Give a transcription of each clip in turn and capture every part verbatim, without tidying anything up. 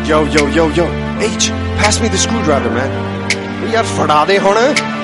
Yo, yo, yo, yo. H, pass me the screwdriver, man. We are fada de hona.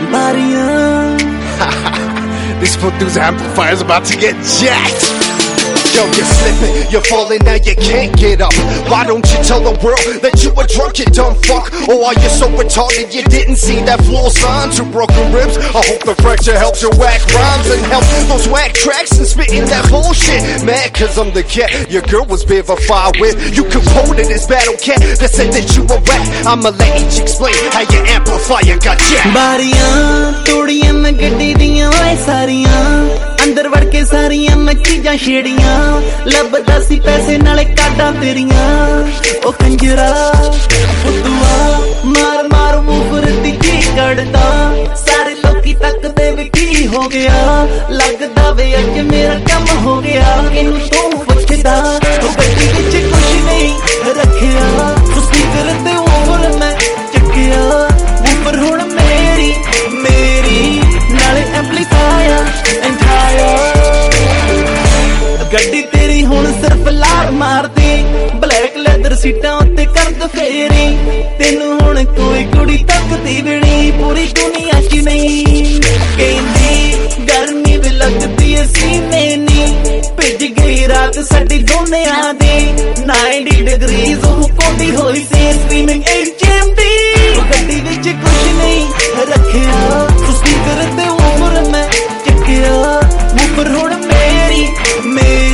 This foot's amplifier's about to get jacked. Yo, you're slipping, you're falling, now you can't get up. Why don't you tell the world that you were drunk, you dumb fuck? Or are you so retarded you didn't see that floor sign? Two broken ribs, I hope the fracture helps your whack rhymes and help those whack tracks and spitting that bullshit. Mad cause I'm the cat your girl was verified with. You quoted this battle cat that said that you were whack. I'ma let each explain how your amplifier got jacked. Bariyan, todiyan मैं गड्डी दियां ओए सारियां अंदर वड़ के सारियां मैं चीजां छेड़ियां लभदा सी पैसे नाले काडां तेरियां ओ कंजरा फुद्दुआ मार मार मुफर दी की कड़दा सारे लोकी तकदे वे की हो गया लगदा वे अज मेरा कम हो गया इनू तू पुछदा ओ गड्डी विच कुछ नहीं रखिया उसकी करते ओवर मैं चक्किया ऊपर हुण मेरी मेरी नाले एम्पलीफायर गड्डी तेरी हुण सिर्फ लार मारदी ब्लैक लैदर सीटां उत्ते करद फेरी तेनू हुण कोई कुड़ी तकदी भी नहीं पूरी दुनिया च नहीं कहंदी गर्मी भी लगदी ऐ सीने नी भिज गई रात साडी दोनिया दी नाइंटी डिग्रीज ओह कोंदी होई सी स्ट्रीमिंग एच एम डी गड्डी विच कुछ नहीं रखिया उसकी करते उम्र मैं चक्किया ऊपर हुण मेरी मेरी